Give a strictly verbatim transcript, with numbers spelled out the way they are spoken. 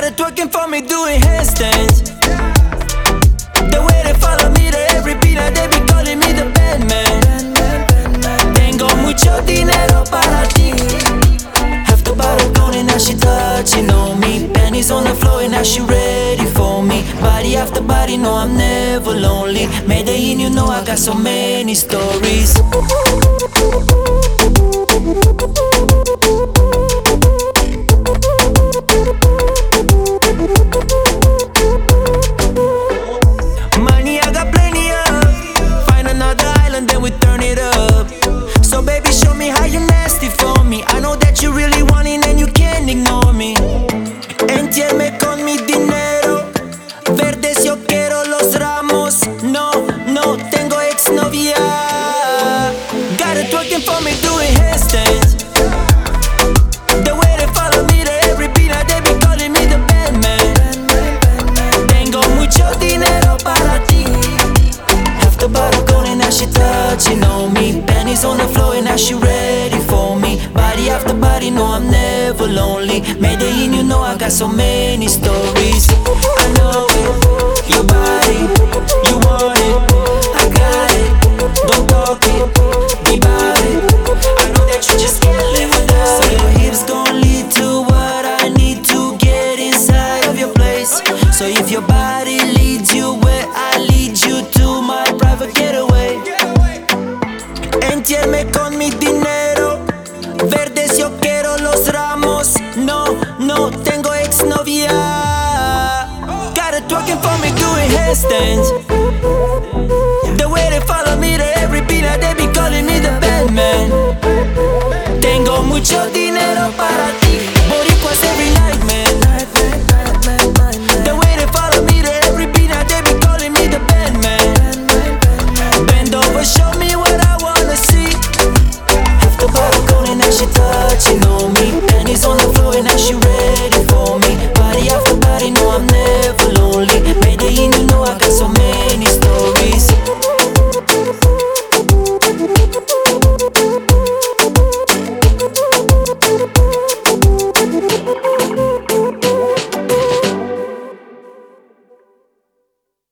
it twerking for me, doing handstands. The way they follow me to every beat, now they be calling me the Batman. Tengo mucho dinero para ti. Half the bottle gone and now she touching on me. Panties on the floor and now she ready for me. Body after body, no, I'm never lonely. Medellin, you know I got so many stories. Money I got plenty of. Find another island, then we turn it up. So baby, show me how you nasty for me. I know that you really want it and you can't ignore me. Entiéndeme con mi dinero. Verdes yo quiero los ramos. No, no tengo exnovia. Got it twerking for me, doing handstands. The way they follow me to every beat, now they be calling me the Batman. Tengo mucho dinero para ti. Half the bottle gone and now she touching on me. Panties on the floor and now she ready for me. Body after body, no, I'm never lonely. Medellin, you know I got so many stories. I know it, your body, you want it, I got it, don't talk it, be about it. I know that you just can't live without it. So your hips gon' lead to what I need to get inside of your place. So if your body leads you where I lead you to my private getaway. Entiéndeme con mi dinero. Verdes yo quiero los ramos. No, no tengo exnovia. Got it twerking for me, doing handstands. The way they follow me to every beat, now they be calling me the Batman. Tengo mucho